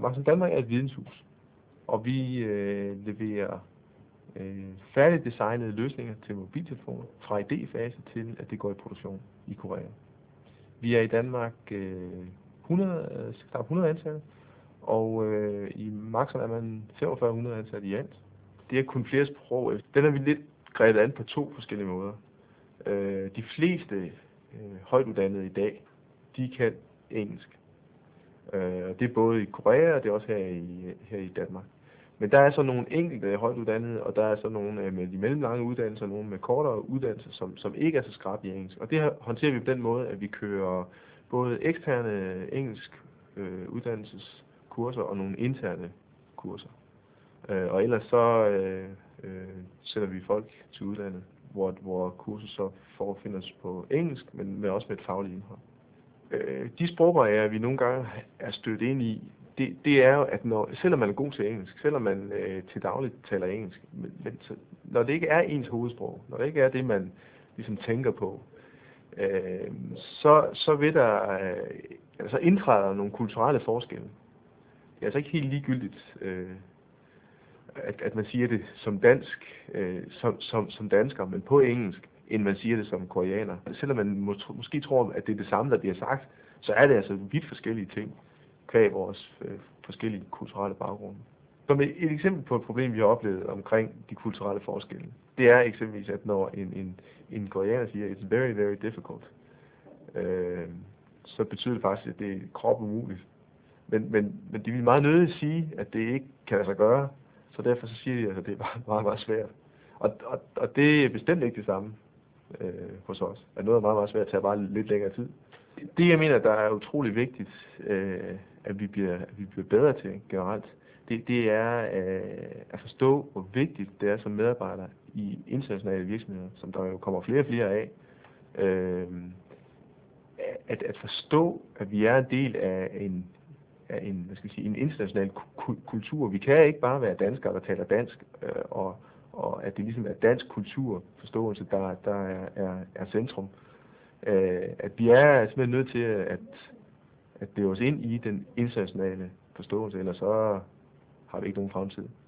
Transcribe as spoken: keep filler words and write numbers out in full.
Maxon Danmark er et videnshus, og vi øh, leverer øh, færdigdesignede løsninger til mobiltelefoner, fra idéfase til, at det går i produktion i Korea. Vi er i Danmark øh, hundrede, knap hundrede ansatte, og øh, i Maxon er man femogfyrre hundrede ansatte i alt. Det er kun flere sprog. Den er vi lidt grebet an på to forskellige måder. Øh, de fleste øh, højtuddannede i dag, de kan engelsk. Øh, det er både i Korea, og det er også her i, her i Danmark. Men der er så nogle enkelte højtuddannede, og der er så nogle med de mellemlange uddannelser, og nogle med kortere uddannelser, som, som ikke er så skarpe i engelsk. Og det håndterer vi på den måde, at vi kører både eksterne engelsk øh, uddannelseskurser og nogle interne kurser. Øh, og ellers så øh, øh, sætter vi folk til udlandet, hvor, hvor kurset så forefindes på engelsk, men med også med et fagligt indhold. Øh, de sprogbarrierer, vi nogle gange er stødt ind i, det, det er jo, at når, selvom man er god til engelsk, selvom man øh, til dagligt taler engelsk, men, men så, når det ikke er ens hovedsprog, når det ikke er det, man ligesom tænker på, øh, så, så vil der, øh, altså indtræder nogle kulturelle forskelle. Det er altså ikke helt ligegyldigt, øh, at, at man siger det som dansk, øh, som, som, som dansker, men på engelsk, end man siger det som koreaner. Selvom man må, måske tror, at det er det samme, der bliver sagt, så er det altså vidt forskellige ting, kvæg vores øh, forskellige kulturelle baggrunde. Som et, et eksempel på et problem, vi har oplevet omkring de kulturelle forskelle, det er eksempelvis, at når en, en, en koreaner siger, it's very, very difficult, øh, så betyder det faktisk, at det er krop umuligt. Men, men, men de vil meget nødigt sige, at det ikke kan lade sig gøre, så derfor så siger de, at det er meget, meget, meget svært. Og, og, og det er bestemt ikke det samme øh, hos os. At noget er meget, meget svært, tager bare lidt længere tid. Det, jeg mener, der er utrolig vigtigt, øh, at, vi bliver, at vi bliver bedre til generelt, det, det er øh, at forstå, hvor vigtigt det er som medarbejder i internationale virksomheder, som der jo kommer flere og flere af. Øh, at, at forstå, at vi er en del af en af en, hvad skal jeg sige, en international kultur. Vi kan ikke bare være danskere, der taler dansk, øh, og, og at det ligesom er dansk kulturforståelse, der, der er, er, er centrum. Øh, at vi er simpelthen nødt til at, at det os ind i den internationale forståelse, ellers så har vi ikke nogen fremtid.